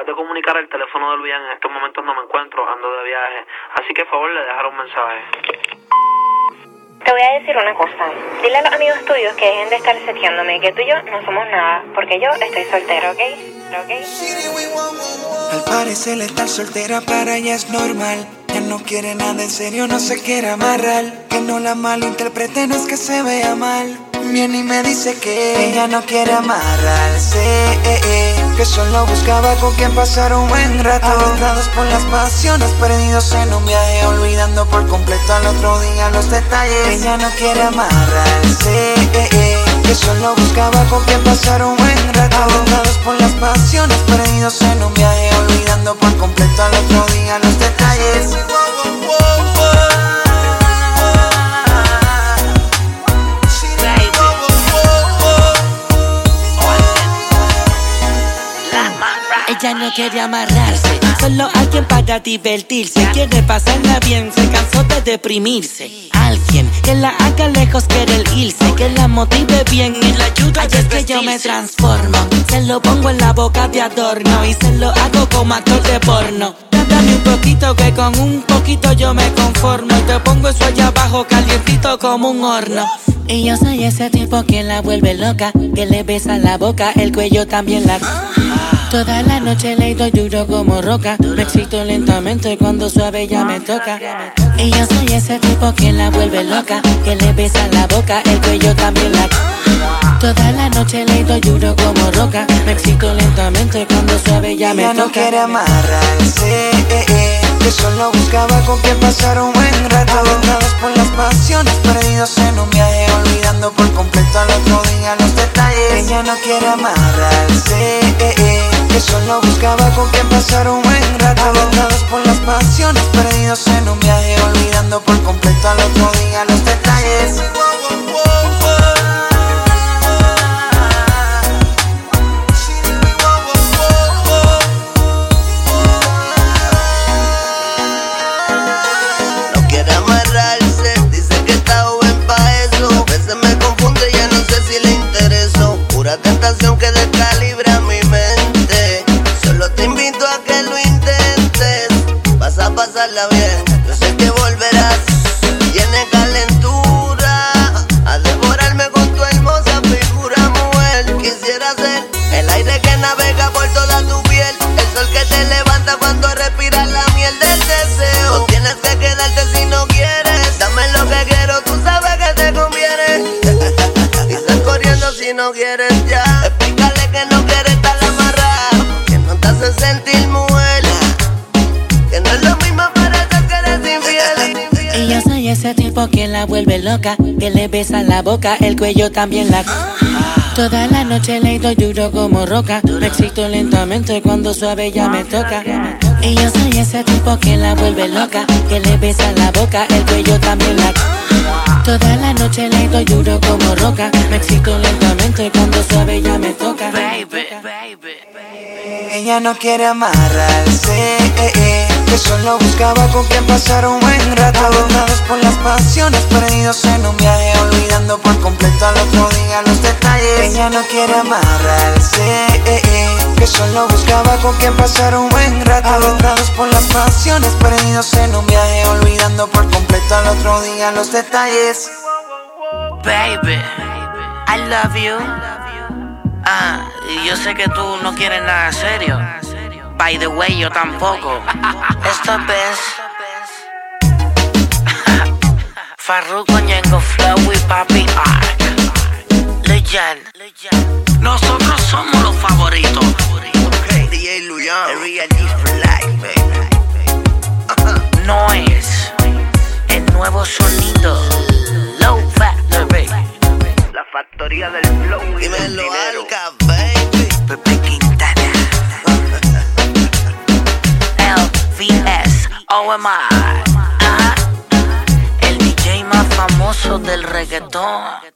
acabas de comunicar el teléfono de Luyan. En estos momentos no me encuentro, ando de viaje. Así que, por favor, le dejaré un mensaje. Te voy a decir una cosa. Dile a los amigos tuyos que dejen de estar seteándome, que tú y yo no somos nada, porque yo estoy soltero, ¿ok? Al parecer estar soltera para ella es normal. Ya no quiere nada en serio, no se quiere amarrar. Que no la malinterprete, no es que se vea mal. Viene y me dice que ella no quiere amarrarse, que solo buscaba con quien pasar un buen rato. Adentrados por las pasiones, perdidos en un viaje, olvidando por completo al otro día los detalles. Ella no quiere amarrarse, que solo buscaba con quien pasar un buen rato. Adentrados por las pasiones, perdidos en un viaje, olvidando por completo al otro día los detalles. Ella no quiere amarrarse, solo alguien para divertirse. Quiere pasarla bien, se cansó de deprimirse. Alguien que la haga lejos, quiere el irse, que la motive bien y la ayude a desvestirse. Es que yo me transformo, se lo pongo en la boca de adorno y se lo hago como actor de porno. Dame un poquito que con un poquito yo me conformo y te pongo eso allá abajo calientito como un horno. Y yo soy ese tipo que la vuelve loca, que le besa la boca, el cuello también la... Toda la noche le doy duro como roca, me excito lentamente cuando suave ya me toca. Y yo soy ese tipo que la vuelve loca, que le besa la boca, el cuello también la... Toda la noche le doy duro como roca, me excito lentamente cuando suave ya me toca. Ella no quiere amarrarse, que solo buscaba con quien pasar un buen rato. Adentrados por las pasiones, perdidos en un viaje, olvidando por completo al otro día los detalles. Ella no quiere amarrarse, que solo buscaba con quien pasar un buen rato. Adentrados por las pasiones, perdidos en un viaje, olvidando por completo al otro día los detalles. Que descalibra mi mente. Solo te invito a que lo intentes. Vas a pasarla bien, yo sé que volverás. Tienes calentura, a devorarme con tu hermosa figura, mujer. Quisiera ser el aire que navega por toda tu piel, el sol que te levanta cuando respiras la miel del deseo. No tienes que quedarte si no quieres. Dame lo que quiero, tú sabes que te conviene. Y sal corriendo si no quieres ya. Explícale que no quieres estar amarrado, que no te hace sentir mujer, que no es lo mismo, parece que eres infiel. Y yo soy ese tipo que la vuelve loca, que le besa la boca, el cuello también la... Toda la noche le doy duro como roca, me excito lentamente cuando suave ya me toca. Y yo soy ese tipo que la vuelve loca, que le besa la boca, el cuello también la... Toda la noche le doy duro como roca, me excito lentamente cuando suave ya me toca. Ella no quiere amarrarse, que solo buscaba con quien pasar un buen rato. Adentrados por las pasiones, perdidos en un viaje, olvidando por completo al otro día los detalles. Ella no quiere amarrarse, que solo buscaba con quien pasar un buen rato. Adentrados por las pasiones, perdidos en un viaje, olvidando por completo al otro día los detalles. Baby, I love you. Y yo sé que tú no quieres nada serio. By the way, yo tampoco. Esto es Farruko, Ñengo Flow y Papi Ark. Luyan. Nosotros somos los favoritos. Okay, DJ Luyan, el real G for life, baby. No es el nuevo sonido. Low Factory. La factoría del flow y del dinero. Baby. Pepe Quintana. LVS OMI. El DJ más famoso del reggaetón.